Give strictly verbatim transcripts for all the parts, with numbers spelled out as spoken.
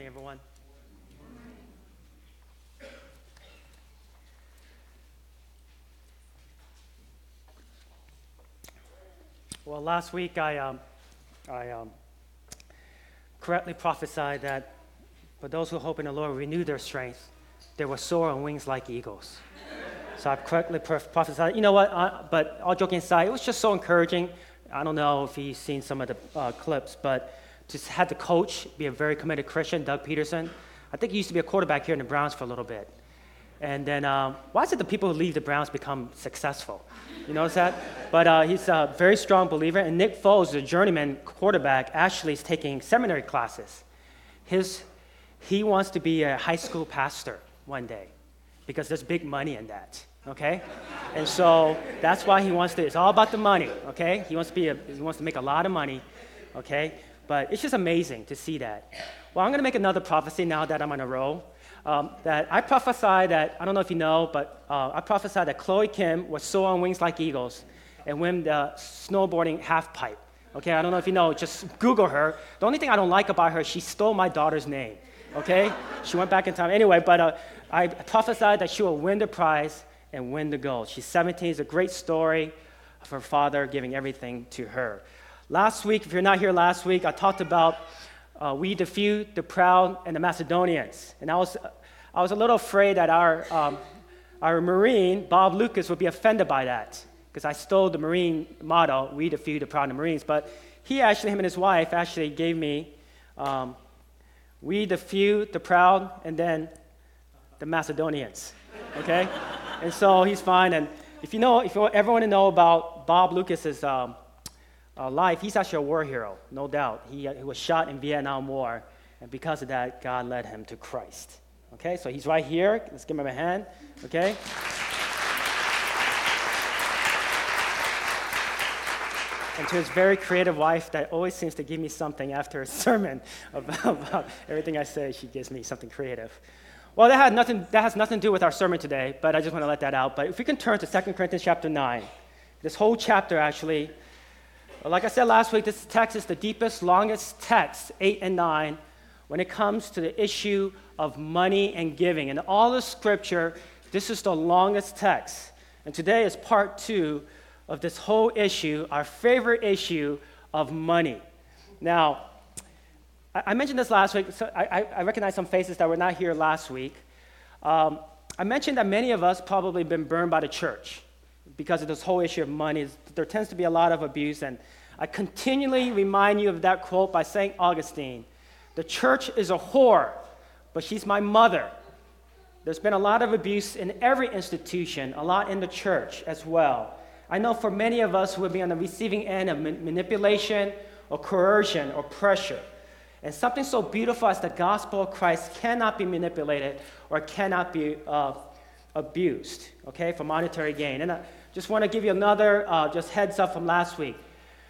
everyone. Well, last week I um, I um, correctly prophesied that for those who hope in the Lord will renew their strength, they will soar on wings like eagles. So I correctly prophesied. You know what? I, but all joking aside, it was just so encouraging. I don't know if you've seen some of the uh, clips, but just had the coach be a very committed Christian, Doug Peterson. I think he used to be a quarterback here in the Browns for a little bit. And then, um, why is it the people who leave the Browns become successful? You notice that? But uh, he's a very strong believer. And Nick Foles, the journeyman quarterback, actually is taking seminary classes. His, he wants to be a high school pastor one day because there's big money in that, okay? And so that's why he wants to, it's all about the money, okay? He wants to be a, he wants to make a lot of money, okay? But it's just amazing to see that. Well, I'm going to make another prophecy now that I'm on a roll. Um, that I prophesy that, I don't know if you know, but uh, I prophesy that Chloe Kim was soar on wings like eagles and win the snowboarding half pipe. Okay, I don't know if you know, just Google her. The only thing I don't like about her, she stole my daughter's name. Okay, she went back in time. Anyway, but uh, I prophesied that she will win the prize and win the gold. She's seventeen. It's a great story of her father giving everything to her. Last week, if you're not here last week, I talked about uh, we the few, the proud, and the Macedonians. And I was, I was a little afraid that our, um, our Marine, Bob Lucas, would be offended by that because I stole the Marine motto, we the few, the proud, and the Marines. But he actually, him and his wife, actually gave me um, we the few, the proud, and then the Macedonians, okay? And so he's fine. And if you know, if you ever want to know about Bob Lucas's um, uh, life, he's actually a war hero, no doubt. He, uh, he was shot in Vietnam War, and because of that, God led him to Christ. Okay, so he's right here. Let's give him a hand, okay? And to his very creative wife that always seems to give me something after a sermon about, about everything I say, she gives me something creative. Well, that, had nothing, that has nothing to do with our sermon today, but I just want to let that out. But if we can turn to Second Corinthians chapter nine, this whole chapter actually, like I said last week, this text is the deepest, longest text, eight and nine, when it comes to the issue of money and giving. In all of Scripture, this is the longest text. And today is part two of this whole issue, our favorite issue of money. Now, I mentioned this last week, so I, I recognize some faces that were not here last week. Um, I mentioned that many of us probably been burned by the church because of this whole issue of money. There tends to be a lot of abuse, and I continually remind you of that quote by Saint Augustine. The church is a whore, but she's my mother. There's been a lot of abuse in every institution, a lot in the church as well. I know for many of us who would be on the receiving end of man- manipulation or coercion or pressure. And something so beautiful as the gospel of Christ cannot be manipulated or cannot be uh, abused, okay, for monetary gain. And I just want to give you another uh, just heads up from last week.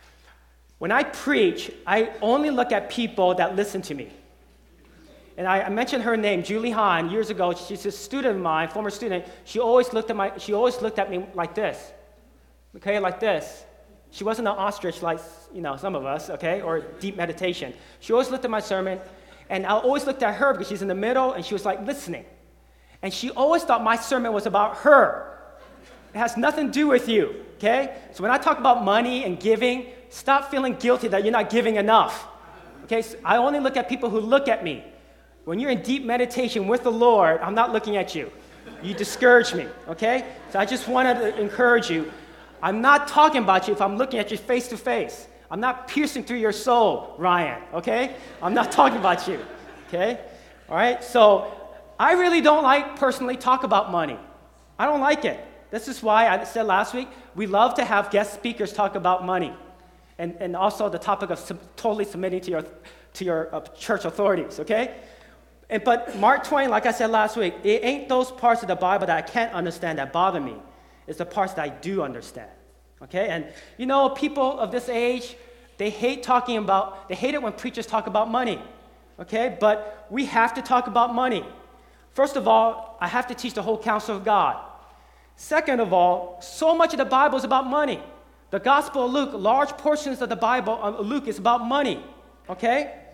When I preach, I only look at people that listen to me. And I, I mentioned her name, Julie Hahn, years ago. She's a student of mine, former student. She always looked at my. She always looked at me like this, okay, like this. She wasn't an ostrich like, you know, some of us, okay, or deep meditation. She always looked at my sermon, and I always looked at her because she's in the middle, and she was like listening. And she always thought my sermon was about her. It has nothing to do with you, okay? So when I talk about money and giving, stop feeling guilty that you're not giving enough, okay? So I only look at people who look at me. When you're in deep meditation with the Lord, I'm not looking at you. You discourage me, okay? So I just wanted to encourage you. I'm not talking about you if I'm looking at you face to face. I'm not piercing through your soul, Ryan, okay? I'm not talking about you, okay? All right? So I really don't like personally talk about money. I don't like it. This is why I said last week, we love to have guest speakers talk about money and, and also the topic of sub- totally submitting to your, to your uh, church authorities, okay? And, but Mark Twain, like I said last week, it ain't those parts of the Bible that I can't understand that bother me. It's the parts that I do understand, okay? And you know, people of this age, they hate talking about, they hate it when preachers talk about money, okay? But we have to talk about money. First of all, I have to teach the whole counsel of God. Second of all, so much of the Bible is about money. The Gospel of Luke, large portions of the Bible of Luke is about money, okay?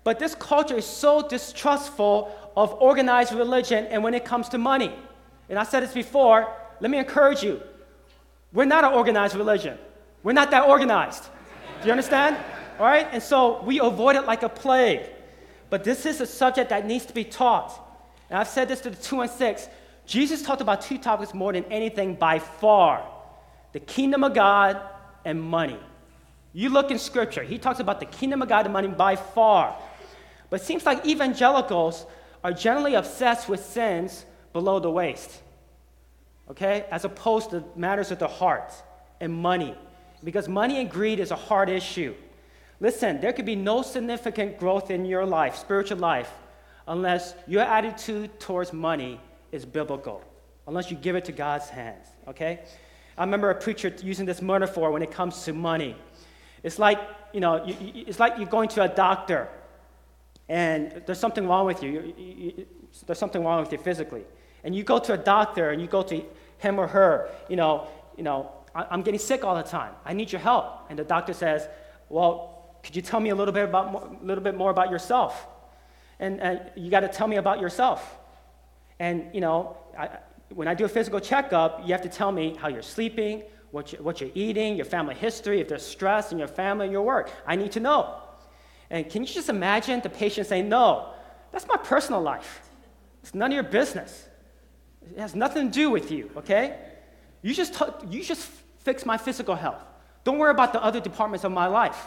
But this culture is so distrustful of organized religion and when it comes to money. And I said this before, let me encourage you. We're not an organized religion. We're not that organized. Do you understand? All right? And so we avoid it like a plague. But this is a subject that needs to be taught. And I've said this to the two and six. Jesus talked about two topics more than anything by far. The kingdom of God and money. You look in Scripture. He talks about the kingdom of God and money by far. But it seems like evangelicals are generally obsessed with sins below the waist, okay, as opposed to matters of the heart and money, because money and greed is a hard issue. Listen, there could be no significant growth in your life, spiritual life, unless your attitude towards money is biblical, unless you give it to God's hands, okay? I remember a preacher using this metaphor when it comes to money. It's like, you know, you, you, it's like you're going to a doctor, and there's something wrong with you. You, you, you. There's something wrong with you physically. And you go to a doctor, and you go to him or her, you know, you know, I'm getting sick all the time. I need your help. And the doctor says, well, could you tell me a little bit about, a little bit more about yourself? And, and you got to tell me about yourself. And, you know, I, when I do a physical checkup, you have to tell me how you're sleeping, what, you, what you're eating, your family history, if there's stress in your family and your work. I need to know. And can you just imagine the patient saying, no, that's my personal life. It's none of your business. It has nothing to do with you, okay? You just, t- you just fix my physical health. Don't worry about the other departments of my life.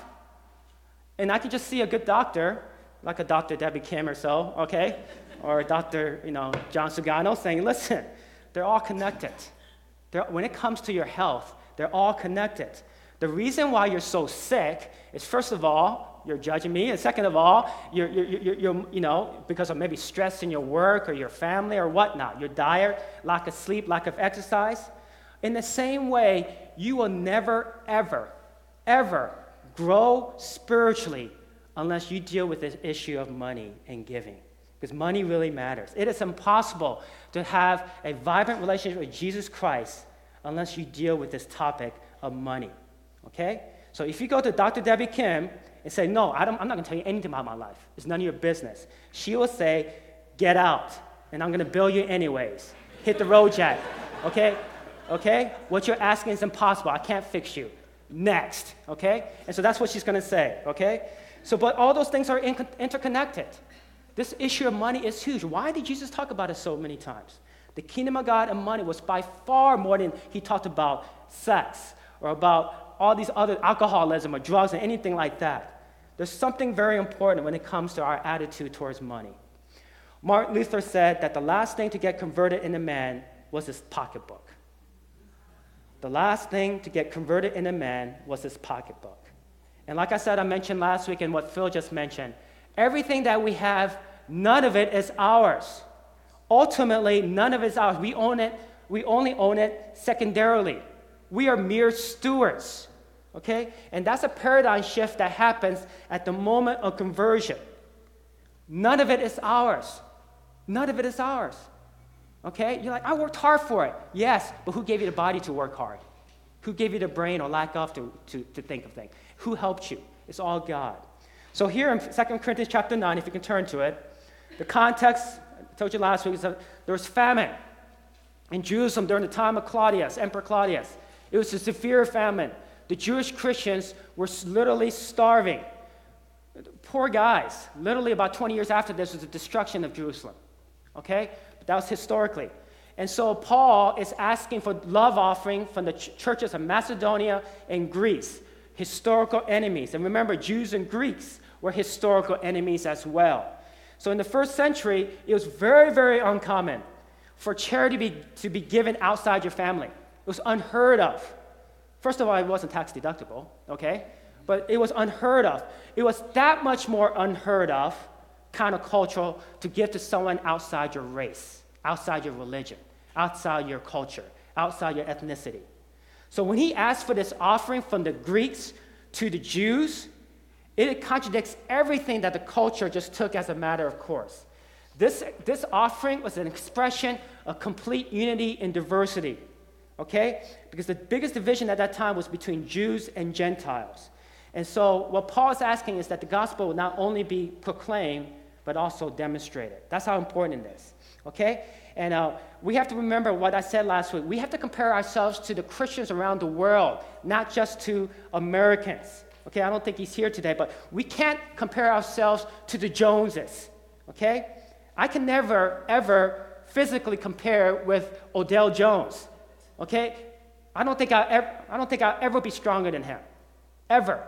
And I can just see a good doctor, like a Doctor Debbie Kim or so, okay? Or Doctor you know, John Sugano saying, listen, they're all connected. They're, when it comes to your health, they're all connected. The reason why you're so sick is, first of all, you're judging me, and second of all, you're, you're, you're, you're, you know, because of maybe stress in your work or your family or whatnot, your diet, lack of sleep, lack of exercise. In the same way, you will never, ever, ever grow spiritually unless you deal with this issue of money and giving, because money really matters. It is impossible to have a vibrant relationship with Jesus Christ unless you deal with this topic of money, okay? So if you go to Doctor Debbie Kim and say, no, I don't, I'm not going to tell you anything about my life. It's none of your business. She will say, get out, and I'm going to bill you anyways. Hit the road, Jack, okay? Okay? What you're asking is impossible. I can't fix you. Next, okay? And so that's what she's going to say, okay? So, but all those things are in- interconnected. This issue of money is huge. Why did Jesus talk about it so many times? The kingdom of God and money was by far more than he talked about sex or about all these other alcoholism or drugs and anything like that. There's something very important when it comes to our attitude towards money. Martin Luther said that the last thing to get converted in a man was his pocketbook. The last thing to get converted in a man was his pocketbook. And like I said, I mentioned last week and what Phil just mentioned, everything that we have, none of it is ours. Ultimately, none of it is ours. We own it, we only own it secondarily. We are mere stewards, okay? And that's a paradigm shift that happens at the moment of conversion. None of it is ours. None of it is ours, okay? You're like, I worked hard for it. Yes, but who gave you the body to work hard? Who gave you the brain or lack of to, to, to think of things? Who helped you? It's all God. So here in Second Corinthians chapter nine, if you can turn to it, the context, I told you last week, is that there was famine in Jerusalem during the time of Claudius, Emperor Claudius. It was a severe famine. The Jewish Christians were literally starving. Poor guys. Literally about twenty years after this was the destruction of Jerusalem. Okay? But that was historically. And so Paul is asking for love offering from the ch- churches of Macedonia and Greece, historical enemies. And remember, Jews and Greeks were historical enemies as well. So in the first century, it was very, very uncommon for charity be, to be given outside your family. It was unheard of. First of all, it wasn't tax deductible, okay? But it was unheard of. It was that much more unheard of, countercultural, to give to someone outside your race, outside your religion, outside your culture, outside your ethnicity. So when he asked for this offering from the Greeks to the Jews, it contradicts everything that the culture just took as a matter of course. This, this offering was an expression of complete unity in diversity. Okay? Because the biggest division at that time was between Jews and Gentiles. And so what Paul is asking is that the gospel will not only be proclaimed, but also demonstrated. That's how important it is, okay? And uh, we have to remember what I said last week. We have to compare ourselves to the Christians around the world, not just to Americans. Okay, I don't think he's here today, but we can't compare ourselves to the Joneses, okay? I can never, ever physically compare with Odell Jones, okay? I don't think I'll ever, I don't think I'll ever be stronger than him, ever.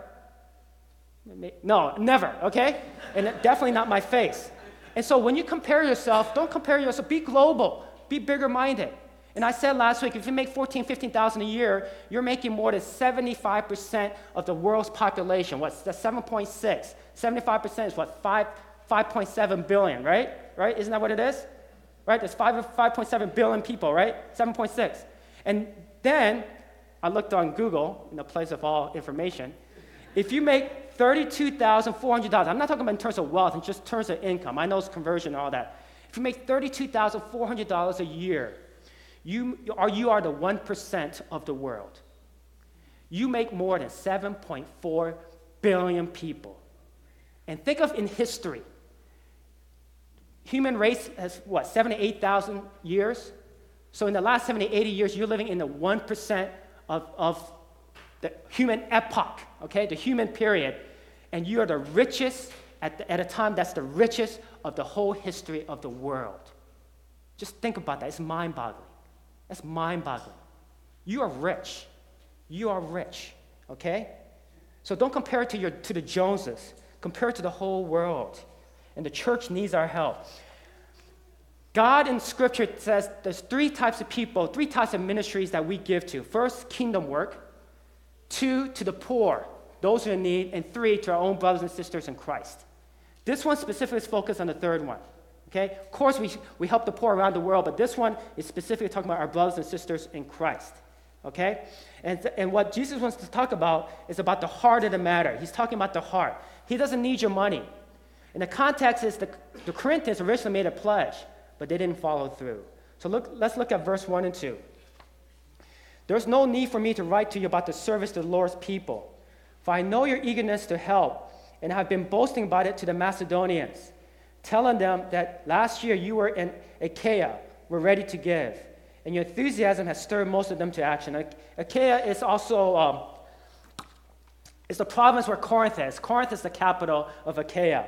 No, never, okay? And definitely not my face. And so when you compare yourself, don't compare yourself. Be global. Be bigger-minded. And I said last week, if you make fourteen, fifteen thousand a year, you're making more than seventy-five percent of the world's population. What's that? seven point six. seventy-five percent is what? five, five point seven billion, right? Right? Isn't that what it is? Right? There's five, five point seven billion people, right? seven point six. And then I looked on Google, in the place of all information. If you make thirty-two thousand four hundred dollars, I'm not talking about in terms of wealth, in just terms of income. I know it's conversion and all that. If you make thirty-two thousand four hundred dollars a year, you are, you are the one percent of the world. You make more than seven point four billion people. And think of in history, human race has, what, seven to eight thousand years? So in the last seventy, eighty years, you're living in the one percent of, of the human epoch, okay, the human period, and you are the richest, at, the, at a time that's the richest of the whole history of the world. Just think about that. It's mind-boggling. That's mind-boggling. You are rich. You are rich, okay? So don't compare it to, your, to the Joneses. Compare it to the whole world. And the church needs our help. God in Scripture says there's three types of people, three types of ministries that we give to. First, kingdom work. Two, to the poor, those who are in need. And three, to our own brothers and sisters in Christ. This one specifically is focused on the third one. Okay? Of course, we, we help the poor around the world, but this one is specifically talking about our brothers and sisters in Christ. Okay? And, and what Jesus wants to talk about is about the heart of the matter. He's talking about the heart. He doesn't need your money. And the context is the, the Corinthians originally made a pledge, but they didn't follow through. So look, let's look at verse one and two. There's no need for me to write to you about the service to the Lord's people, for I know your eagerness to help, and have been boasting about it to the Macedonians, telling them that last year you were in Achaia, were ready to give, and your enthusiasm has stirred most of them to action. Achaia is also um, it's the province where Corinth is. Corinth is the capital of Achaia,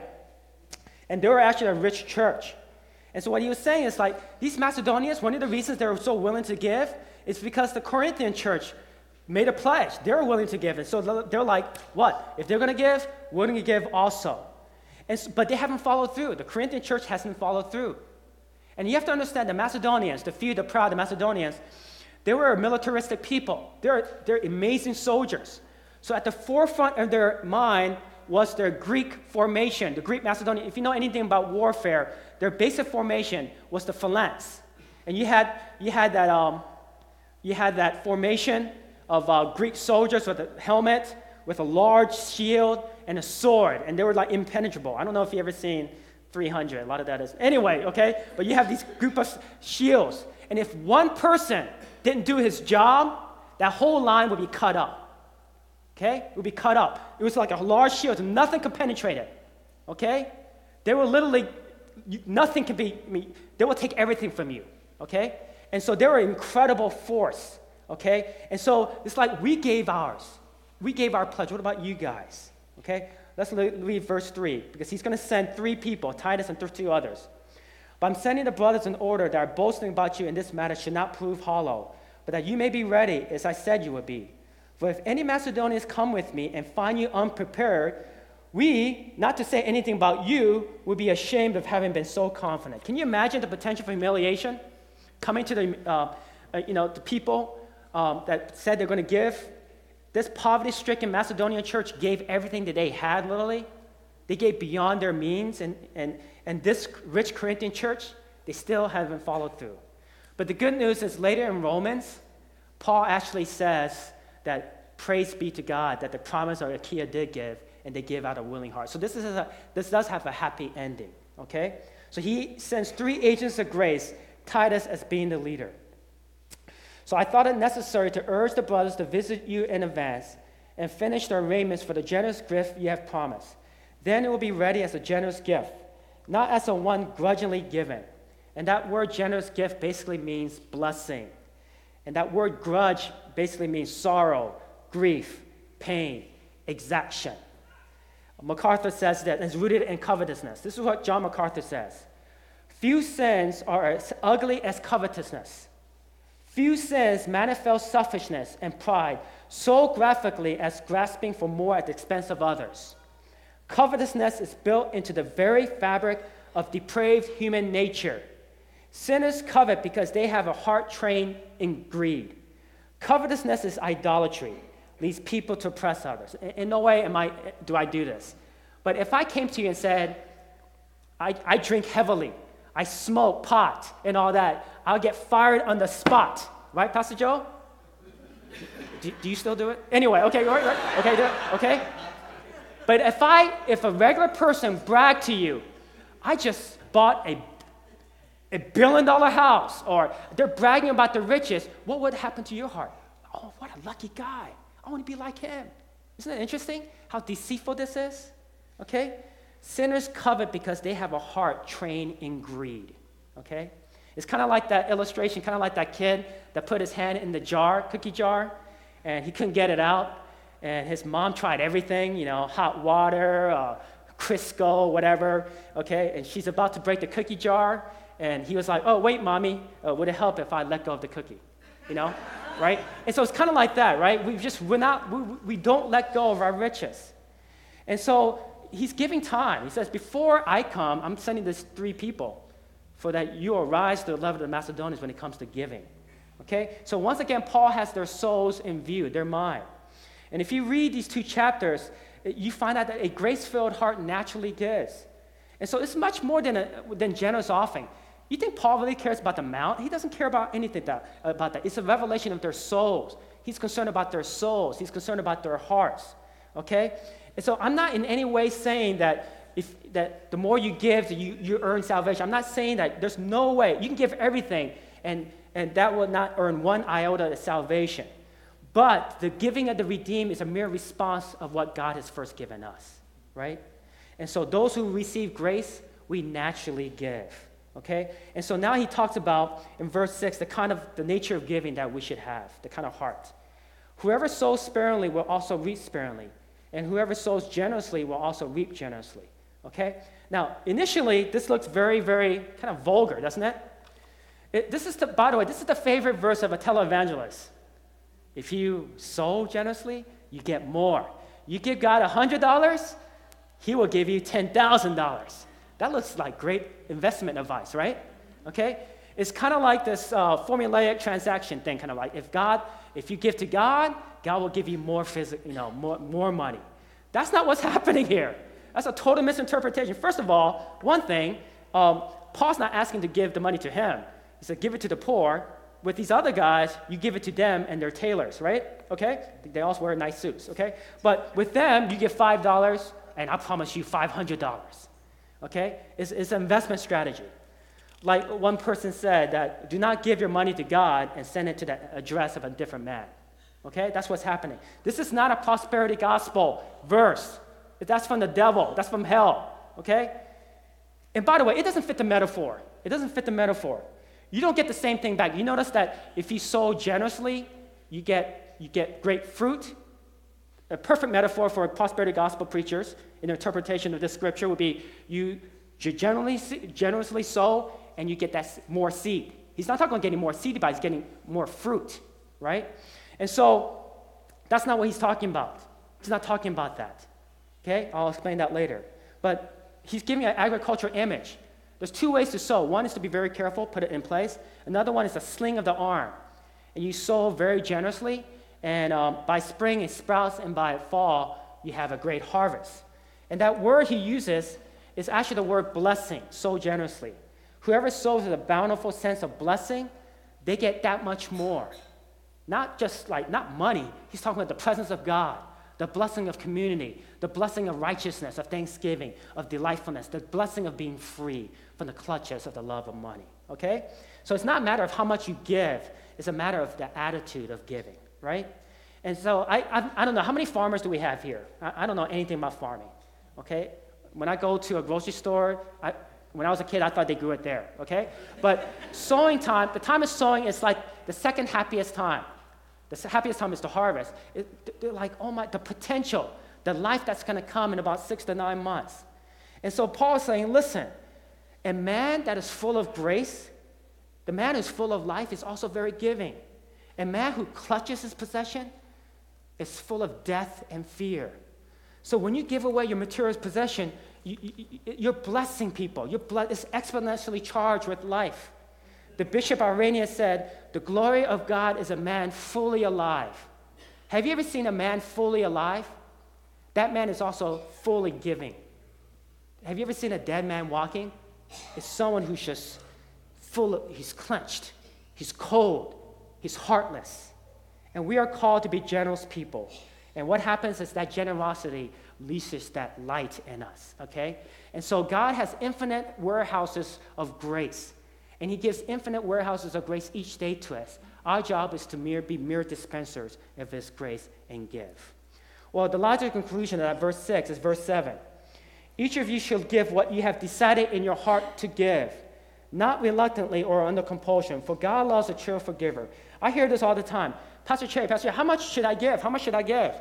and they were actually a rich church. And so what he was saying is like these Macedonians, one of the reasons they were so willing to give is because the Corinthian church made a pledge. They were willing to give. And so they're like, what? If they're going to give, we're going to give also. And so, but they haven't followed through. The Corinthian church hasn't followed through. And you have to understand the Macedonians, the few, the proud, the Macedonians, they were a militaristic people. They're, they're amazing soldiers. So at the forefront of their mind was their Greek formation, the Greek Macedonian. If you know anything about warfare, their basic formation was the phalanx. And you had, you had that... Um, You had that formation of uh, Greek soldiers with a helmet, with a large shield, and a sword, and they were like impenetrable. I don't know if you've ever seen three hundred. A lot of that is. Anyway, okay? But you have these group of shields, and if one person didn't do his job, that whole line would be cut up. Okay? It would be cut up. It was like a large shield, and nothing could penetrate it. Okay? They were literally, nothing could be, I mean, they will take everything from you. Okay? And so they were an incredible force, okay? And so it's like we gave ours. We gave our pledge. What about you guys, okay? Let's read verse three, because he's going to send three people, Titus and two others. But I'm sending the brothers in order that our boasting about you in this matter should not prove hollow, but that you may be ready, as I said you would be. For if any Macedonians come with me and find you unprepared, we, not to say anything about you, would be ashamed of having been so confident. Can you imagine the potential for humiliation? Coming to the, uh, uh, you know, the people um, that said they're going to give. This poverty-stricken Macedonian church gave everything that they had, literally. They gave beyond their means. And, and, and this rich Corinthian church, they still haven't followed through. But the good news is later in Romans, Paul actually says that praise be to God that the promise of Achaia did give, and they gave out a willing heart. So this, is a, this does have a happy ending, okay? So he sends three agents of grace, Titus as being the leader. So I thought it necessary to urge the brothers to visit you in advance and finish their raiments for the generous gift you have promised. Then it will be ready as a generous gift, not as a one grudgingly given. And that word generous gift basically means blessing. And that word grudge basically means sorrow, grief, pain, exaction. MacArthur says that it's rooted in covetousness. This is what John MacArthur says. Few sins are as ugly as covetousness. Few sins manifest selfishness and pride so graphically as grasping for more at the expense of others. Covetousness is built into the very fabric of depraved human nature. Sinners covet because they have a heart trained in greed. Covetousness is idolatry, leads people to oppress others. In, in no way am I, do I do this. But if I came to you and said, I, I drink heavily, I smoke pot and all that, I'll get fired on the spot. Right, Pastor Joe? Do, do you still do it? Anyway, okay, right, right, okay, do it, okay? But if I, if a regular person bragged to you, I just bought a, a billion dollar house, or they're bragging about the riches, what would happen to your heart? Oh, what a lucky guy. I want to be like him. Isn't it interesting how deceitful this is? Okay? Sinners covet because they have a heart trained in greed. Okay? It's kind of like that illustration, kind of like that kid that put his hand in the jar, cookie jar, and he couldn't get it out. And his mom tried everything, you know, hot water, uh, Crisco, whatever, okay? And she's about to break the cookie jar, and he was like, oh, wait, mommy, uh, would it help if I let go of the cookie? You know, right? And so it's kind of like that, right? We just, we're not, we, we don't let go of our riches. And so he's giving time. He says, before I come, I'm sending these three people for that you will rise to the level of the Macedonians when it comes to giving, okay? So once again, Paul has their souls in view, their mind. And if you read these two chapters, you find out that a grace-filled heart naturally gives. And so it's much more than, a, than generous offering. You think Paul really cares about the amount? He doesn't care about anything that, about that. It's a revelation of their souls. He's concerned about their souls. He's concerned about their hearts, okay? And so I'm not in any way saying that, if, that the more you give, you, you earn salvation. I'm not saying that. There's no way. You can give everything, and, and that will not earn one iota of salvation. But the giving of the redeemed is a mere response of what God has first given us, right? And so those who receive grace, we naturally give, okay? And so now he talks about, in verse six, the kind of, the nature of giving that we should have, the kind of heart. Whoever sows sparingly will also reap sparingly, and whoever sows generously will also reap generously, okay? Now, initially, this looks very, very kind of vulgar, doesn't it? it this is, the, by the way, this is the favorite verse of a televangelist. If you sow generously, you get more. You give God one hundred dollars, he will give you ten thousand dollars. That looks like great investment advice, right? Okay? It's kind of like this uh, formulaic transaction thing, kind of like if God, if you give to God, God will give you more phys- you know, more, more money. That's not what's happening here. That's a total misinterpretation. First of all, one thing, um, Paul's not asking to give the money to him. He said, give it to the poor. With these other guys, you give it to them and they're tailors, right? Okay? They also wear nice suits, okay? But with them, you give five dollars, and I promise you five hundred dollars, okay? It's, it's an investment strategy. Like one person said that, do not give your money to God and send it to the address of a different man, okay? That's what's happening. This is not a prosperity gospel verse. That's from the devil. That's from hell, okay? And by the way, it doesn't fit the metaphor. It doesn't fit the metaphor. You don't get the same thing back. You notice that if you sow generously, you get, you get great fruit. A perfect metaphor for prosperity gospel preachers in their interpretation of this scripture would be you, you generally, generously sow and you get that more seed. He's not talking about getting more seed, but he's getting more fruit, right? And so that's not what he's talking about. He's not talking about that, okay? I'll explain that later. But he's giving an agricultural image. There's two ways to sow. One is to be very careful, put it in place. Another one is a sling of the arm. And you sow very generously, and um, by spring it sprouts, and by fall you have a great harvest. And that word he uses is actually the word blessing, sow generously. Whoever sows with a bountiful sense of blessing, they get that much more. Not just like, not money. He's talking about the presence of God, the blessing of community, the blessing of righteousness, of thanksgiving, of delightfulness, the blessing of being free from the clutches of the love of money, okay? So it's not a matter of how much you give, it's a matter of the attitude of giving, right? And so I, I, I don't know, how many farmers do we have here? I, I don't know anything about farming, okay? When I go to a grocery store, I, when I was a kid, I thought they grew it there, okay? But sowing time, the time of sowing is like the second happiest time. The happiest time is the harvest. It, they're like, oh my, the potential, the life that's going to come in about six to nine months. And so Paul is saying, listen, a man that is full of grace, the man who's full of life is also very giving. A man who clutches his possession is full of death and fear. So when you give away your material possession, you, you, you're blessing people. Your blood is exponentially charged with life. The Bishop Irenaeus said, the glory of God is a man fully alive. Have you ever seen a man fully alive? That man is also fully giving. Have you ever seen a dead man walking? It's someone who's just full of, he's clenched, he's cold, he's heartless. And we are called to be generous people. And what happens is that generosity leashes that light in us, okay? And so God has infinite warehouses of grace. And he gives infinite warehouses of grace each day to us. Our job is to mere, be mere dispensers of his grace and give. Well, the logical conclusion of that verse six is verse seven. Each of you shall give what you have decided in your heart to give, not reluctantly or under compulsion, for God loves a cheerful giver. I hear this all the time. Pastor Cherry, Pastor Cherry, how much should I give? How much should I give?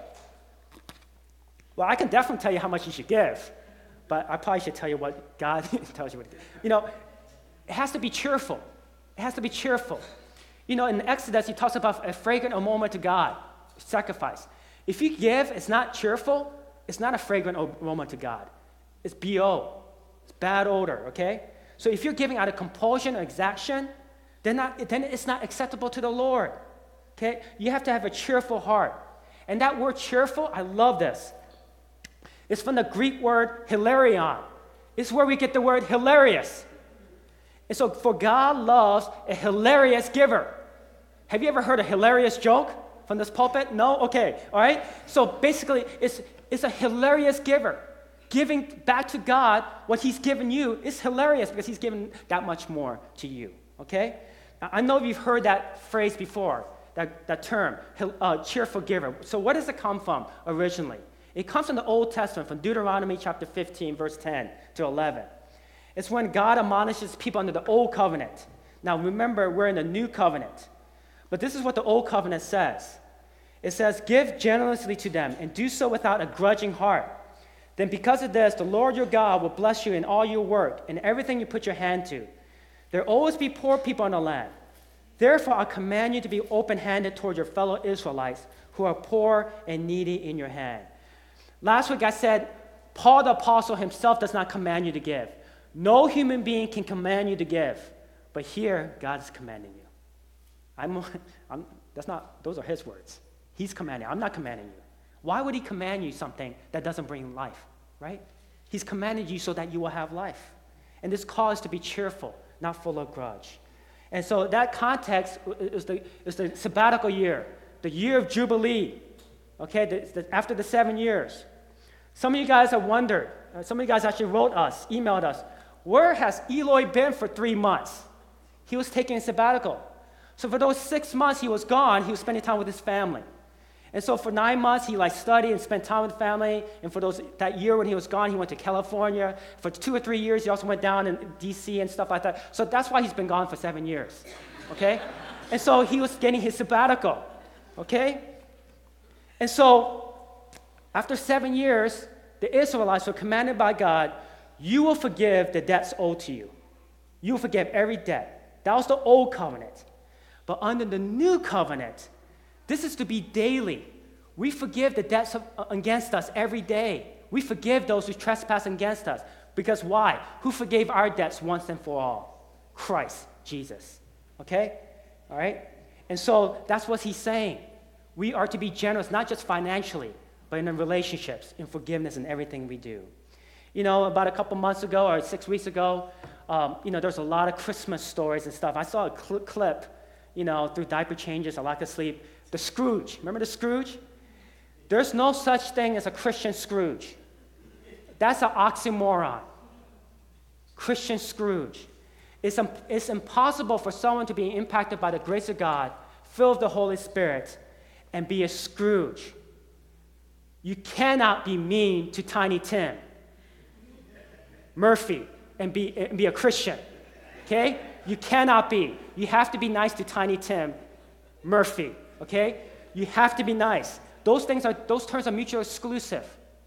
Well, I can definitely tell you how much you should give, but I probably should tell you what God tells you what to give. You know, it has to be cheerful. It has to be cheerful. You know, in Exodus, he talks about a fragrant aroma to God, sacrifice. If you give, it's not cheerful, it's not a fragrant aroma to God. It's B O. It's bad odor, okay? So if you're giving out of compulsion or exaction, then, not, then it's not acceptable to the Lord, okay? You have to have a cheerful heart. And that word cheerful, I love this. It's from the Greek word hilarion. It's where we get the word hilarious. And so, for God loves a hilarious giver. Have you ever heard a hilarious joke from this pulpit? No? Okay, all right? So basically, it's, it's a hilarious giver. Giving back to God what he's given you is hilarious because he's given that much more to you, okay? Now, I know you've heard that phrase before, that, that term, uh, cheerful giver. So what does it come from originally? It comes from the Old Testament, from Deuteronomy chapter fifteen, verse ten to eleven. It's when God admonishes people under the old covenant. Now remember, we're in the new covenant. But this is what the old covenant says. It says, give generously to them and do so without a grudging heart. Then because of this, the Lord your God will bless you in all your work and everything you put your hand to. There will always be poor people in the land. Therefore, I command you to be open-handed toward your fellow Israelites who are poor and needy in your hand. Last week I said, Paul the apostle himself does not command you to give. No human being can command you to give, but here God is commanding you. I'm, I'm, that's not; those are his words. He's commanding. I'm not commanding you. Why would he command you something that doesn't bring life, right? He's commanded you so that you will have life, and this call is to be cheerful, not full of grudge. And so that context is the is the sabbatical year, the year of Jubilee. Okay, the, the, after the seven years, some of you guys have wondered. Uh, some of you guys actually wrote us, emailed us. Where has Eloy been for three months? He was taking a sabbatical. So for those six months he was gone, he was spending time with his family. And so for nine months, he like studied and spent time with the family. And for those that year when he was gone, he went to California. For two or three years, he also went down in D C and stuff like that. So that's why he's been gone for seven years, okay? And so he was getting his sabbatical, okay? And so after seven years, the Israelites were commanded by God, you will forgive the debts owed to you. You will forgive every debt. That was the old covenant. But under the new covenant, this is to be daily. We forgive the debts of, uh, against us every day. We forgive those who trespass against us. Because why? Who forgave our debts once and for all? Christ, Jesus. Okay? All right? And so that's what he's saying. We are to be generous, not just financially, but in the relationships, in forgiveness, in everything we do. You know, about a couple months ago or six weeks ago, um, you know, there's a lot of Christmas stories and stuff. I saw a cl- clip, you know, through diaper changes, I like to sleep. The Scrooge. Remember the Scrooge? There's no such thing as a Christian Scrooge. That's an oxymoron. Christian Scrooge. It's, um, it's impossible for someone to be impacted by the grace of God, filled with the Holy Spirit, and be a Scrooge. You cannot be mean to Tiny Tim, Murphy, and be, and be a Christian, okay? You cannot be. You have to be nice to Tiny Tim, Murphy, okay? You have to be nice. Those things are, those terms are mutually exclusive.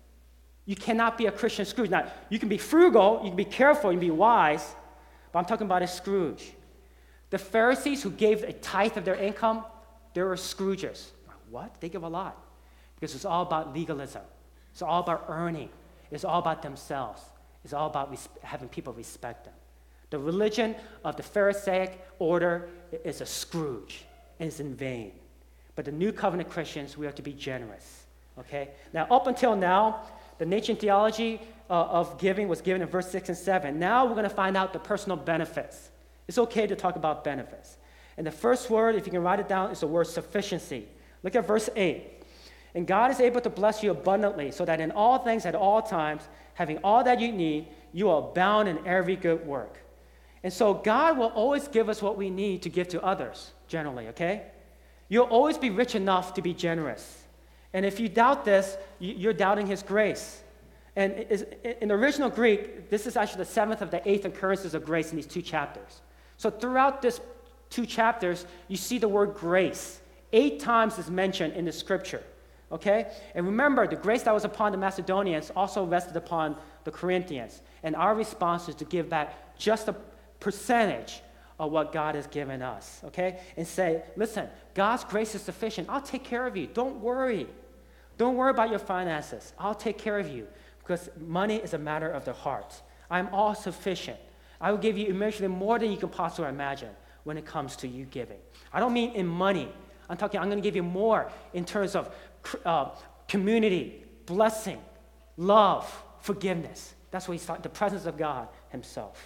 You cannot be a Christian Scrooge. Now, you can be frugal, you can be careful, you can be wise, but I'm talking about a Scrooge. The Pharisees who gave a tithe of their income, they were Scrooges. What? They give a lot. Because it's all about legalism. It's all about earning. It's all about themselves. It's all about res- having people respect them. The religion of the Pharisaic order is a Scrooge, and it's in vain. But the New Covenant Christians, we are to be generous. Okay? Now, up until now, the nature and theology uh, of giving was given in verse six and seven. Now we're going to find out the personal benefits. It's okay to talk about benefits. And the first word, if you can write it down, is the word sufficiency. Look at verse eight. And God is able to bless you abundantly, so that in all things at all times, having all that you need, you will abound in every good work. And so God will always give us what we need to give to others, generally, okay? You'll always be rich enough to be generous. And if you doubt this, you're doubting his grace. And in the original Greek, this is actually the seventh of the eighth occurrences of grace in these two chapters. So throughout this two chapters, you see the word grace. Eight times is mentioned in the scripture. Okay? And remember, the grace that was upon the Macedonians also rested upon the Corinthians. And our response is to give back just a percentage of what God has given us. Okay? And say, listen, God's grace is sufficient. I'll take care of you. Don't worry. Don't worry about your finances. I'll take care of you. Because money is a matter of the heart. I'm all sufficient. I will give you immeasurably more than you can possibly imagine when it comes to you giving. I don't mean in money. I'm talking, I'm going to give you more in terms of Uh, community, blessing, love, forgiveness. That's what he's talking, the presence of God himself.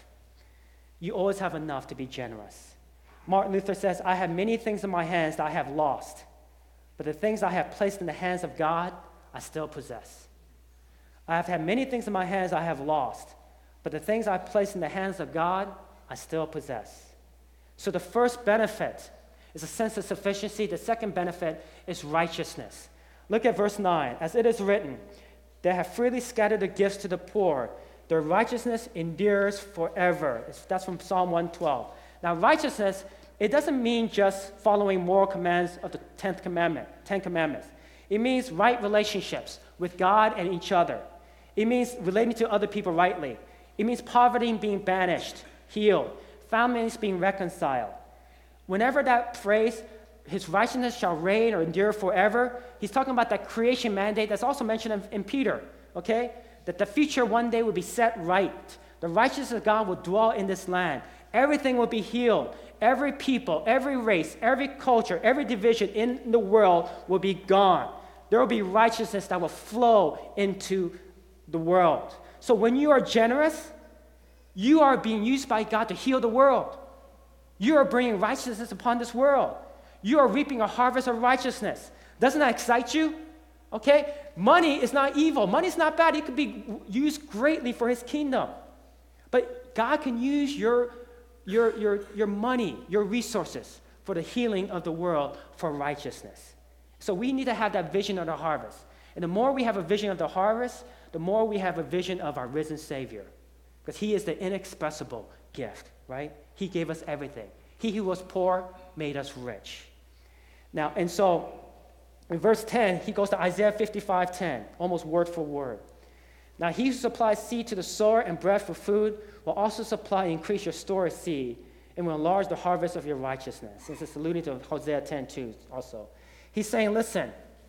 You always have enough to be generous. Martin Luther says, I have many things in my hands that I have lost, but the things I have placed in the hands of God, I still possess. I have had many things in my hands I have lost, but the things I've placed in the hands of God, I still possess. So the first benefit is a sense of sufficiency. The second benefit is righteousness. Look at verse nine. As it is written, they have freely scattered the gifts to the poor. Their righteousness endures forever. That's from Psalm one twelve. Now, righteousness, it doesn't mean just following moral commands of the tenth commandment, Ten Commandments. It means right relationships with God and each other. It means relating to other people rightly. It means poverty being banished, healed, families being reconciled. Whenever that phrase, his righteousness shall reign or endure forever, he's talking about that creation mandate that's also mentioned in, in Peter, okay? That the future one day will be set right. The righteousness of God will dwell in this land. Everything will be healed. Every people, every race, every culture, every division in the world will be gone. There will be righteousness that will flow into the world. So when you are generous, you are being used by God to heal the world. You are bringing righteousness upon this world. You are reaping a harvest of righteousness. Doesn't that excite you? Okay? Money is not evil. Money is not bad. It could be used greatly for his kingdom. But God can use your, your, your, your money, your resources for the healing of the world for righteousness. So we need to have that vision of the harvest. And the more we have a vision of the harvest, the more we have a vision of our risen Savior. Because he is the inexpressible gift, right? He gave us everything. He who was poor made us rich. Now, and so in verse ten, he goes to Isaiah fifty-five ten, almost word for word. Now, he who supplies seed to the sower and bread for food will also supply and increase your store of seed and will enlarge the harvest of your righteousness. This is alluding to Hosea ten two also. He's saying, listen,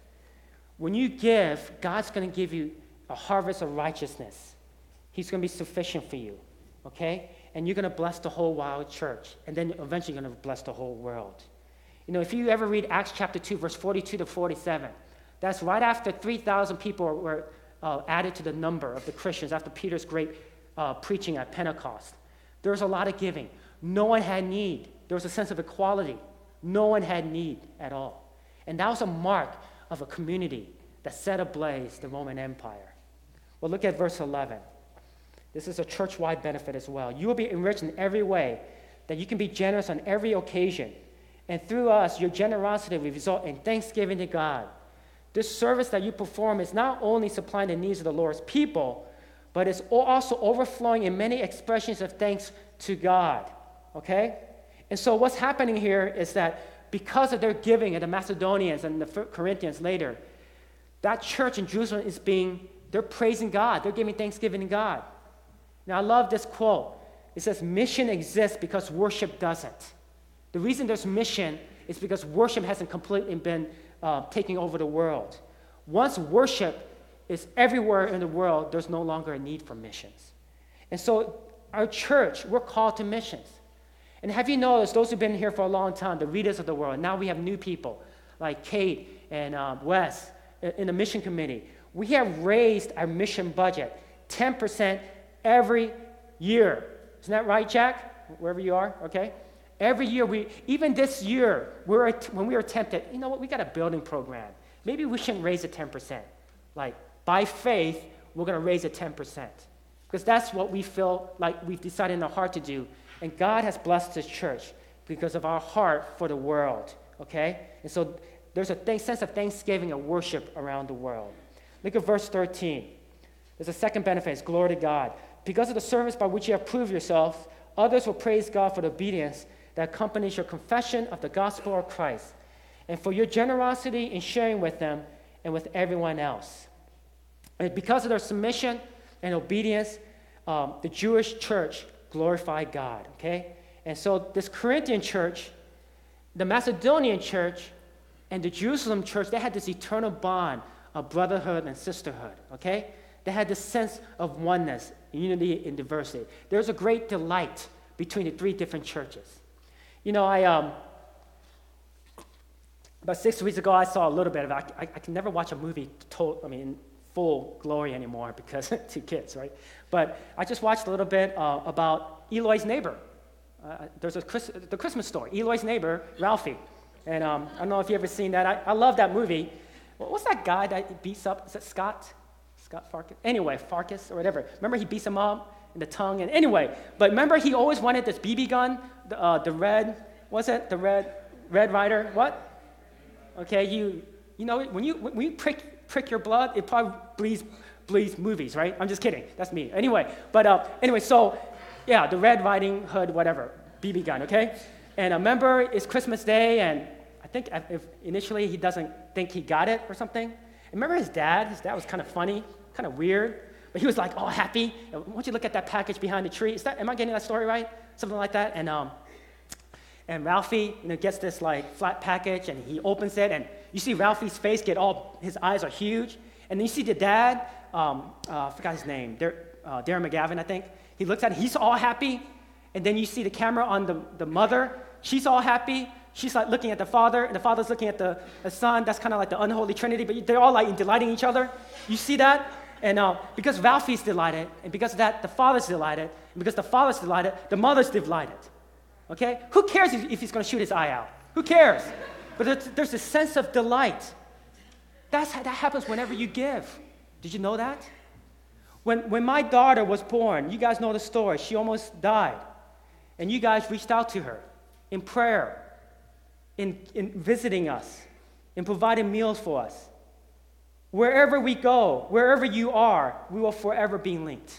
when you give, God's going to give you a harvest of righteousness. He's going to be sufficient for you, okay? And you're going to bless the whole wild church, and then eventually you're going to bless the whole world. You know, if you ever read Acts chapter two, verse forty-two to forty-seven, that's right after three thousand people were uh, added to the number of the Christians after Peter's great uh, preaching at Pentecost. There was a lot of giving. No one had need. There was a sense of equality. No one had need at all. And that was a mark of a community that set ablaze the Roman Empire. Well, look at verse eleven. This is a church-wide benefit as well. You will be enriched in every way, that you can be generous on every occasion, And through us, your generosity will result in thanksgiving to God. This service that you perform is not only supplying the needs of the Lord's people, but it's also overflowing in many expressions of thanks to God. Okay? And so what's happening here is that because of their giving, and the Macedonians and the Corinthians later, that church in Jerusalem is being, they're praising God. They're giving thanksgiving to God. Now, I love this quote. It says, mission exists because worship doesn't. The reason there's mission is because worship hasn't completely been uh, taking over the world. Once worship is everywhere in the world, there's no longer a need for missions. And so our church, we're called to missions. And have you noticed, those who've been here for a long time, the readers of the world, now we have new people like Kate and um, Wes in the mission committee. We have raised our mission budget ten percent every year. Isn't that right, Jack? Wherever you are, okay? Every year, we even this year, we're, when we were tempted, you know what, we got a building program. Maybe we shouldn't raise it ten percent. Like, by faith, we're going to raise it ten percent. Because that's what we feel like we've decided in our heart to do. And God has blessed this church because of our heart for the world, okay? And so there's a th- sense of thanksgiving and worship around the world. Look at verse thirteen. There's a second benefit, it's glory to God. Because of the service by which you have proved yourself, others will praise God for the obedience that accompanies your confession of the gospel of Christ, and for your generosity in sharing with them and with everyone else. And because of their submission and obedience, um, the Jewish church glorified God, okay? And so this Corinthian church, the Macedonian church, and the Jerusalem church, they had this eternal bond of brotherhood and sisterhood, okay? They had this sense of oneness, unity in diversity. There's a great delight between the three different churches. You know, I um, about six weeks ago, I saw a little bit of it. I, I, I can never watch a movie told, I mean, full glory anymore because two kids, right? But I just watched a little bit uh, about Eloy's neighbor. Uh, there's a Chris, the Christmas story. Eloy's neighbor, Ralphie, and um, I don't know if you've ever seen that. I, I love that movie. What's that guy that beats up? Is it Scott? Scott Farkas? Anyway, Farkas or whatever. Remember he beats him up in the tongue? And anyway, but remember he always wanted this B B gun, the, uh, the red, what's it? The red, Red Ryder, what? Okay, you, you know, when you when you prick prick your blood, it probably bleeds bleeds movies, right? I'm just kidding. That's me. Anyway, but uh, anyway, so yeah, the Red Riding Hood, whatever, B B gun, okay? And I remember it's Christmas Day, and I think if initially he doesn't think he got it or something. And remember his dad? His dad was kind of funny, kind of weird, but he was like all happy. Why don't you look at that package behind the tree? Is that? Am I getting that story right? Something like that. And um, and Ralphie, you know, gets this like flat package, and he opens it, and you see Ralphie's face get all, his eyes are huge, and then you see the dad. Um, uh, I forgot his name. Dar- uh, Darren McGavin, I think. He looks at it. He's all happy, and then you see the camera on the the mother. She's all happy. She's like looking at the father, and the father's looking at the, the son. That's kind of like the unholy trinity, but they're all like delighting each other. You see that? And uh, because Ralphie's delighted, and because of that, the father's delighted, and because the father's delighted, the mother's delighted. Okay? Who cares if, if he's going to shoot his eye out? Who cares? But there's, there's a sense of delight. That's how, that happens whenever you give. Did you know that? When, when my daughter was born, you guys know the story. She almost died. And you guys reached out to her in prayer, in, in visiting us, in providing meals for us. Wherever we go, wherever you are, we will forever be linked.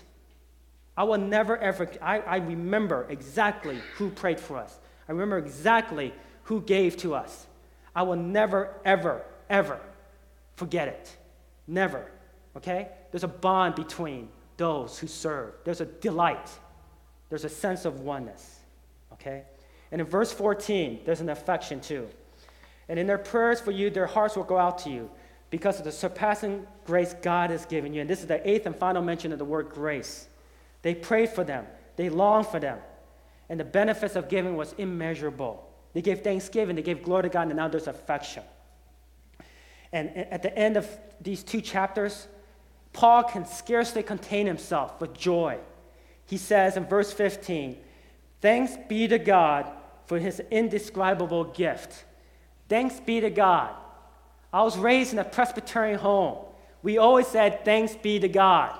I will never, ever, I, I remember exactly who prayed for us. I remember exactly who gave to us. I will never, ever, ever forget it. Never, okay? There's a bond between those who serve. There's a delight. There's a sense of oneness, okay? And in verse fourteen, there's an affection too. And in their prayers for you, their hearts will go out to you because of the surpassing grace God has given you. And this is the eighth and final mention of the word grace. They prayed for them. They longed for them. And the benefits of giving was immeasurable. They gave thanksgiving. They gave glory to God, and now there's affection. And at the end of these two chapters, Paul can scarcely contain himself with joy. He says in verse fifteen, "Thanks be to God for his indescribable gift." Thanks be to God. I was raised in a Presbyterian home. We always said, thanks be to God.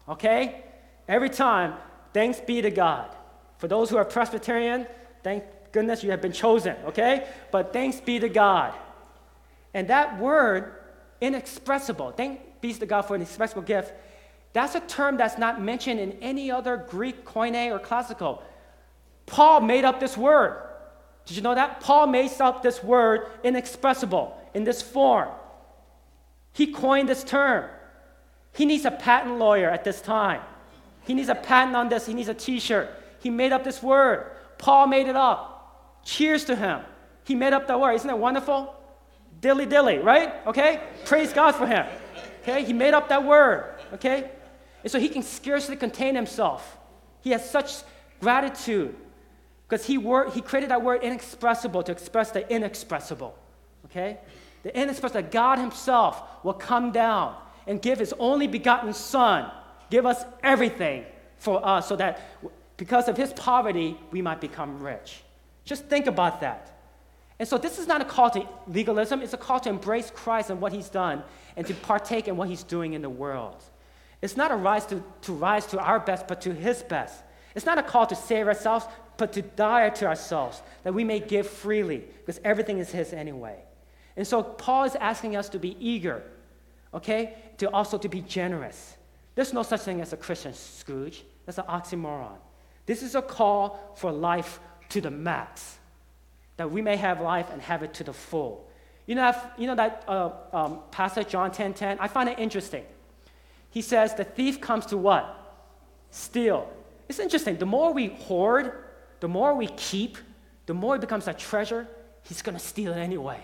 Okay? Every time, thanks be to God. For those who are Presbyterian, thank goodness, you have been chosen, okay? But thanks be to God. And that word, inexpressible, thanks be to God for an inexpressible gift, that's a term that's not mentioned in any other Greek, Koine, or classical. Paul made up this word. Did you know that? Paul made up this word, inexpressible, in this form. He coined this term. He needs a patent lawyer at this time. He needs a patent on this. He needs a t-shirt. He made up this word. Paul made it up. Cheers to him. He made up the word. Isn't that wonderful? Dilly dilly, right? Okay? Praise God for him. Okay? He made up that word. Okay? And so he can scarcely contain himself. He has such gratitude because he, word, he created that word inexpressible to express the inexpressible. Okay? The inexpressible, that God himself will come down and give his only begotten Son, give us everything for us so that because of his poverty, we might become rich. Just think about that. And so this is not a call to legalism. It's a call to embrace Christ and what he's done and to partake in what he's doing in the world. It's not a rise to, to rise to our best, but to his best. It's not a call to save ourselves, but to die to ourselves, that we may give freely, because everything is his anyway. And so Paul is asking us to be eager, okay, to also to be generous. There's no such thing as a Christian Scrooge. That's an oxymoron. This is a call for life to the max, that we may have life and have it to the full. You know that, you know that uh, um, passage, John ten ten? I find it interesting. He says, the thief comes to what? Steal. It's interesting. The more we hoard, the more we keep, the more it becomes a treasure, he's going to steal it anyway.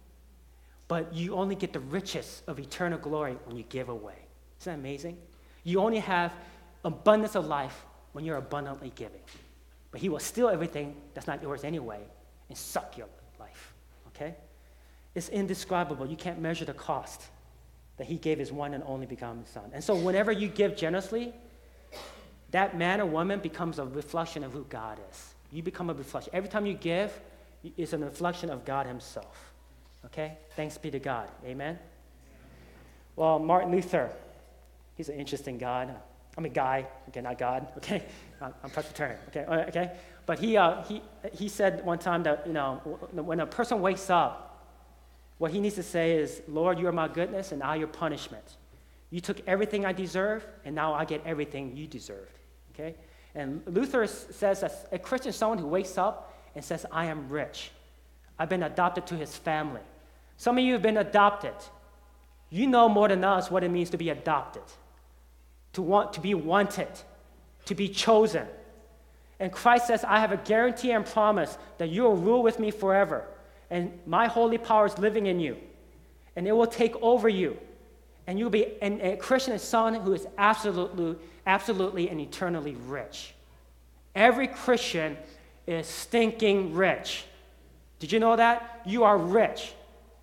But you only get the riches of eternal glory when you give away. Isn't that amazing? You only have abundance of life when you're abundantly giving. But he will steal everything that's not yours anyway and suck your life, okay? It's indescribable. You can't measure the cost that he gave his one and only begotten Son. And so whenever you give generously, that man or woman becomes a reflection of who God is. You become a reflection. Every time you give, it's a reflection of God himself, okay? Thanks be to God, amen? Well, Martin Luther, he's an interesting God. I mean, guy, okay, not God, okay? I'm Presbyterian, okay, okay? But he, uh, he, he said one time that, you know, when a person wakes up, what he needs to say is, Lord, you are my goodness and now your punishment. You took everything I deserve, and now I get everything you deserved, okay? And Luther says that a Christian is someone who wakes up and says, I am rich. I've been adopted to his family. Some of you have been adopted. You know more than us what it means to be adopted, to want to be wanted, to be chosen. And Christ says, I have a guarantee and promise that you will rule with me forever, and my holy power is living in you, and it will take over you, and you'll be and a Christian is someone who is absolutely, absolutely and eternally rich. Every Christian is stinking rich. Did you know that? You are rich.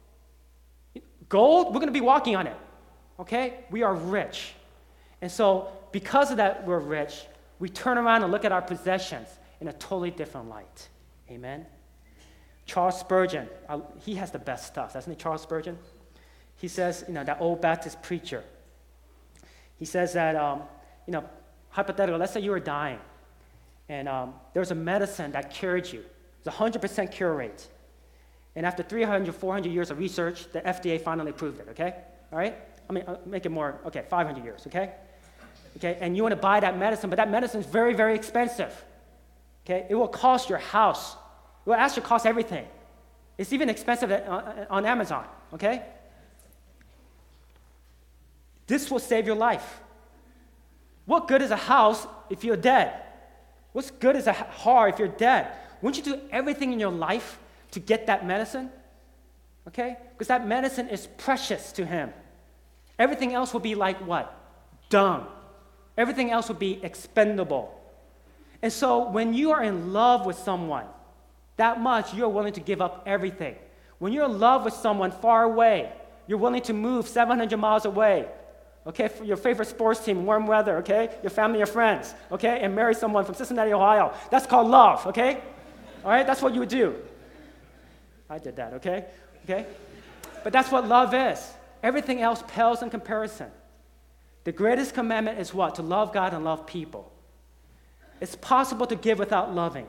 Gold, we're going to be walking on it, okay? We are rich. And so because of that we're rich, we turn around and look at our possessions in a totally different light. Amen? Charles Spurgeon, uh, he has the best stuff, doesn't he, Charles Spurgeon? He says, you know, that old Baptist preacher, he says that, um, you know, hypothetical, let's say you were dying, and um, there was a medicine that cured you. It's a one hundred percent cure rate. And after three hundred, four hundred years of research, the F D A finally approved it, okay? All right? I mean, I'll make it more, okay, five hundred years, okay? Okay, and you want to buy that medicine, but that medicine is very, very expensive. Okay, it will cost your house. It will actually cost everything. It's even expensive on Amazon, okay? This will save your life. What good is a house if you're dead? What's good is a car if you're dead? Wouldn't you do everything in your life to get that medicine? Okay? Because that medicine is precious to him. Everything else will be like what? Dung. Everything else will be expendable. And so when you are in love with someone that much, you're willing to give up everything. When you're in love with someone far away, you're willing to move seven hundred miles away, okay, for your favorite sports team, warm weather, okay, your family, your friends, okay, and marry someone from Cincinnati, Ohio. That's called love, okay? All right, that's what you would do. I did that, okay? Okay? But that's what love is. Everything else pales in comparison. The greatest commandment is what? To love God and love people. It's possible to give without loving.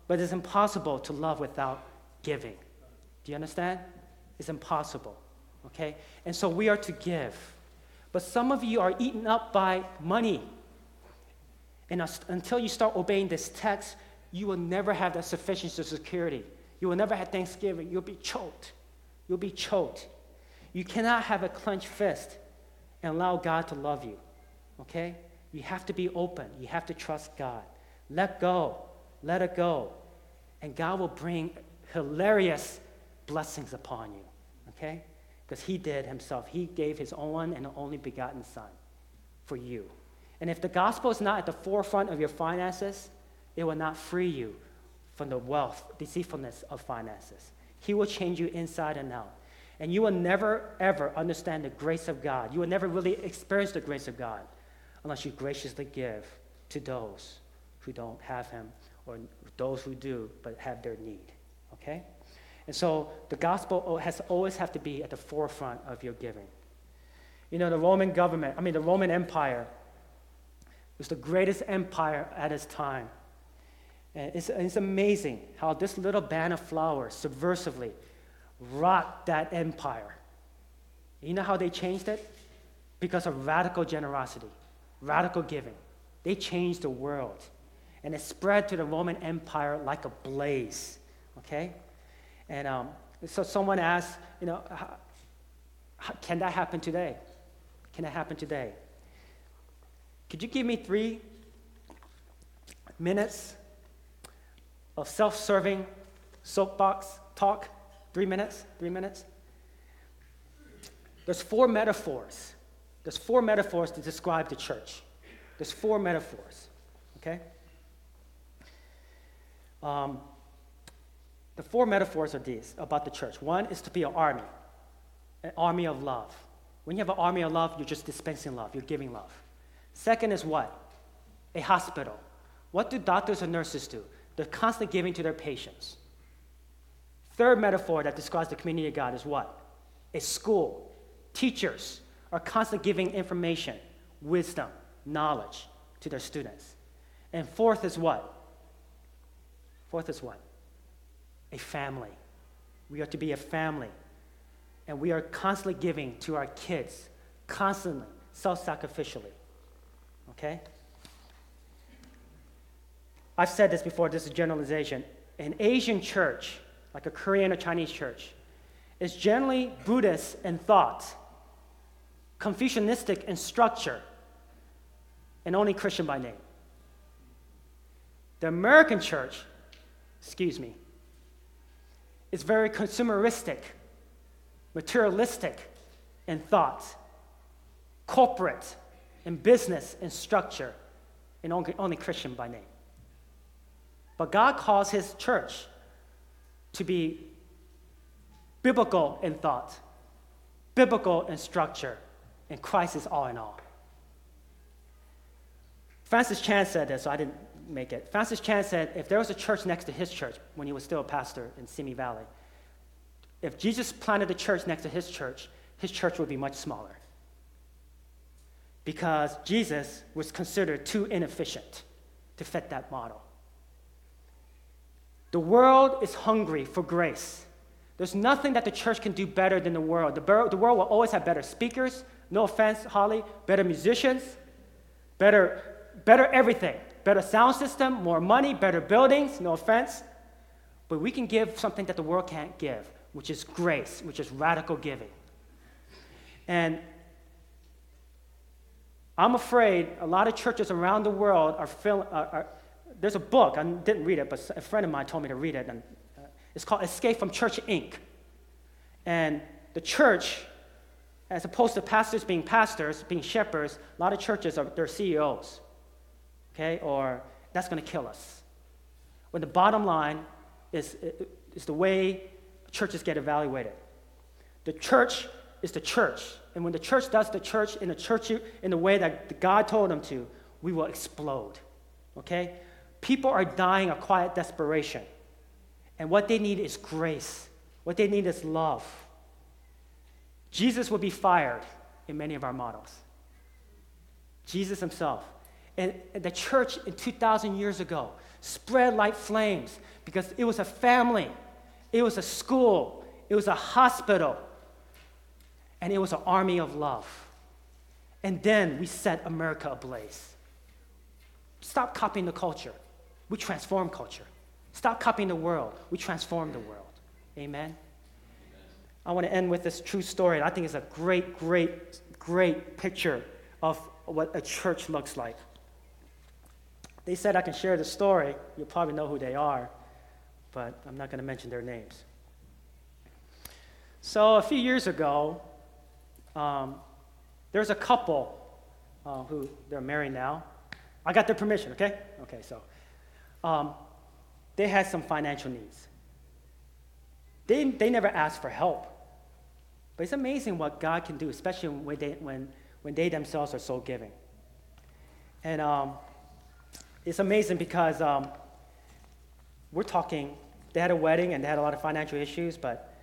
But it's impossible to love without giving. Do you understand? It's impossible, okay? And so we are to give. But some of you are eaten up by money. And until you start obeying this text, you will never have that sufficiency of security. You will never have Thanksgiving. You'll be choked. You'll be choked. You cannot have a clenched fist and allow God to love you, okay? You have to be open. You have to trust God. Let go. Let it go. And God will bring hilarious blessings upon you, okay? Because he did himself. He gave his own and only begotten Son for you. And if the gospel is not at the forefront of your finances, it will not free you from the wealth, deceitfulness of finances. He will change you inside and out. And you will never, ever understand the grace of God. You will never really experience the grace of God unless you graciously give to those who don't have him or those who do but have their need, okay? And so the gospel has always have to be at the forefront of your giving. You know, the Roman government, I mean, the Roman Empire was the greatest empire at its time. And it's, it's amazing how this little band of flowers subversively rocked that empire. You know how they changed it? Because of radical generosity, radical giving. They changed the world. And it spread to the Roman Empire like a blaze, okay? And um, so someone asked, you know, how, how, can that happen today? Can that happen today? Could you give me three minutes of self-serving soapbox talk? Three minutes? Three minutes? There's four metaphors. There's four metaphors to describe the church. There's four metaphors, okay? Um, the four metaphors are these about the church. One is to be an army, an army of love. When you have an army of love, you're just dispensing love, you're giving love. Second is what? A hospital. What do doctors and nurses do? They're constantly giving to their patients. Third metaphor that describes the community of God is what? A school. Teachers are constantly giving information, wisdom, knowledge to their students. And fourth is what? Fourth is what? A family. We are to be a family. And we are constantly giving to our kids, constantly, self-sacrificially. Okay? I've said this before, this is generalization. An Asian church, like a Korean or Chinese church, is generally Buddhist in thought, Confucianistic in structure, and only Christian by name. The American church, excuse me, is very consumeristic, materialistic in thought, corporate in business and structure, and only, only Christian by name. But God calls his church to be biblical in thought, biblical in structure, and Christ is all in all. Francis Chan said this, so I didn't make it. Francis Chan said if there was a church next to his church when he was still a pastor in Simi Valley, if Jesus planted a church next to his church, his church would be much smaller. Because Jesus was considered too inefficient to fit that model. The world is hungry for grace. There's nothing that the church can do better than the world. The, bur- the world will always have better speakers, no offense, Holly, better musicians, better, better everything, better sound system, more money, better buildings, no offense. But we can give something that the world can't give, which is grace, which is radical giving. And I'm afraid a lot of churches around the world are feeling, are, are, there's a book, I didn't read it, but a friend of mine told me to read it, and uh, it's called Escape from Church, Incorporated. And the church, as opposed to pastors being pastors, being shepherds, a lot of churches are they're C E Os, okay, or that's going to kill us. When the bottom line is, is the way churches get evaluated. The church is the church, and when the church does the church in the church in the way that God told them to, we will explode, okay? People are dying of quiet desperation, and what they need is grace. What they need is love. Jesus will be fired in many of our models. Jesus himself. And the church in two thousand years ago spread like flames because it was a family, it was a school, it was a hospital, and it was an army of love. And then we set America ablaze. Stop copying the culture. We transform culture. Stop copying the world. We transform the world. Amen? Amen. I want to end with this true story. I think it's a great, great, great picture of what a church looks like. They said I can share the story. You'll probably know who they are, but I'm not going to mention their names. So a few years ago, um, there's a couple uh, who they're married now. I got their permission, okay? Okay, so um, they had some financial needs. They, they never asked for help. But it's amazing what God can do, especially when they, when, when they themselves are so giving. And um, it's amazing because um, we're talking, they had a wedding and they had a lot of financial issues, but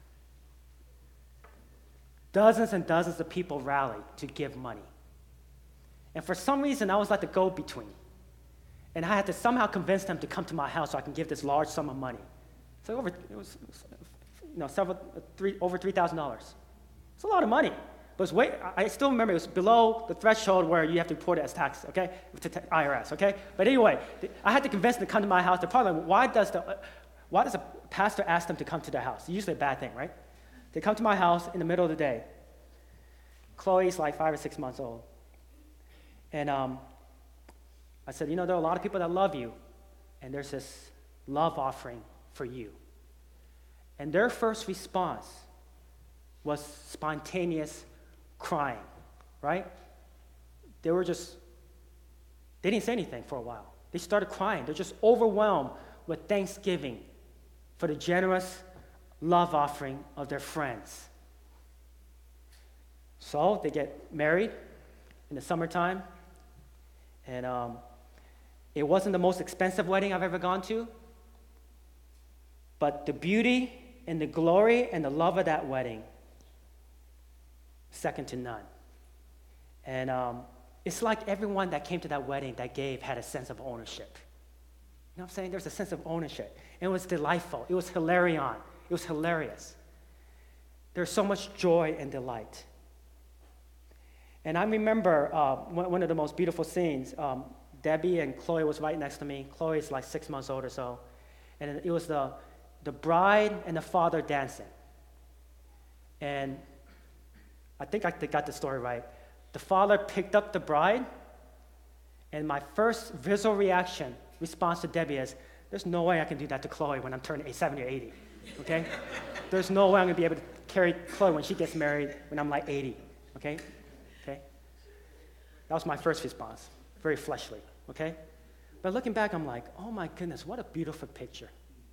dozens and dozens of people rallied to give money. And for some reason, I was like the go-between. And I had to somehow convince them to come to my house so I can give this large sum of money. So over, it was, it was you know, several, three, over three thousand dollars. It's a lot of money. But it was way, I still remember it was below the threshold where you have to report it as tax, okay, to t- I R S, okay? But anyway, I had to convince them to come to my house. The problem, why does the, why does a pastor ask them to come to their house? It's usually a bad thing, right? They come to my house in the middle of the day. Chloe's like five or six months old. And um, I said, you know, there are a lot of people that love you, and there's this love offering for you. And their first response was spontaneous crying, right? They were just, they didn't say anything for a while. They started crying. They're just overwhelmed with thanksgiving for the generous love offering of their friends. So they get married in the summertime, and um, it wasn't the most expensive wedding I've ever gone to, but the beauty and the glory and the love of that wedding, second to none. And um, it's like everyone that came to that wedding that gave had a sense of ownership. You know what I'm saying? There's a sense of ownership. And it was delightful. It was hilarion. It was hilarious. There's so much joy and delight. And I remember uh, one of the most beautiful scenes. Um, Debbie and Chloe was right next to me. Chloe's like six months old or so. And it was the, the bride and the father dancing. And I think I got the story right. The father picked up the bride, and my first visual reaction, response to Debbie is, there's no way I can do that to Chloe when I'm turning seventy or eighty, okay? There's no way I'm going to be able to carry Chloe when she gets married when I'm like eighty, okay? Okay? That was my first response, very fleshly, okay? But looking back, I'm like, oh my goodness, what a beautiful picture.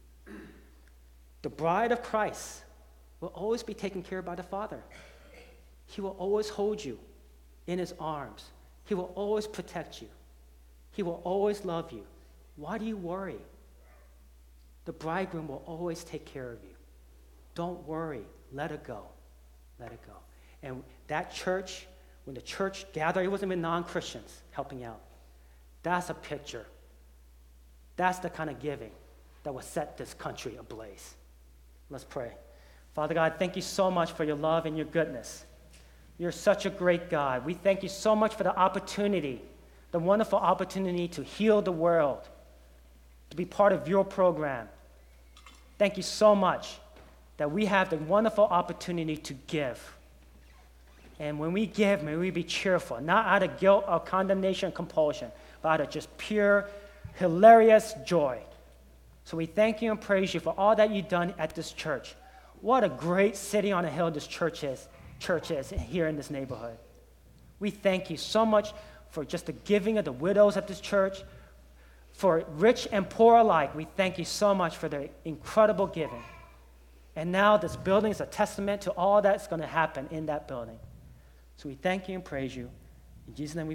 The bride of Christ will always be taken care of by the Father. He will always hold you in his arms. He will always protect you. He will always love you. Why do you worry? The bridegroom will always take care of you. Don't worry. Let it go. Let it go. And that church, when the church gathered, it wasn't even non-Christians helping out. That's a picture. That's the kind of giving that will set this country ablaze. Let's pray. Father God, thank you so much for your love and your goodness. You're such a great God. We thank you so much for the opportunity, the wonderful opportunity to heal the world, to be part of your program. Thank you so much that we have the wonderful opportunity to give. And when we give, may we be cheerful, not out of guilt or condemnation or compulsion, but out of just pure, hilarious joy. So we thank you and praise you for all that you've done at this church. What a great city on a hill this church is. church is here in this neighborhood. We thank you so much for just the giving of the widows at this church. For rich and poor alike, we thank you so much for their incredible giving. And now this building is a testament to all that's going to happen in that building. So we thank you and praise you. In Jesus' name we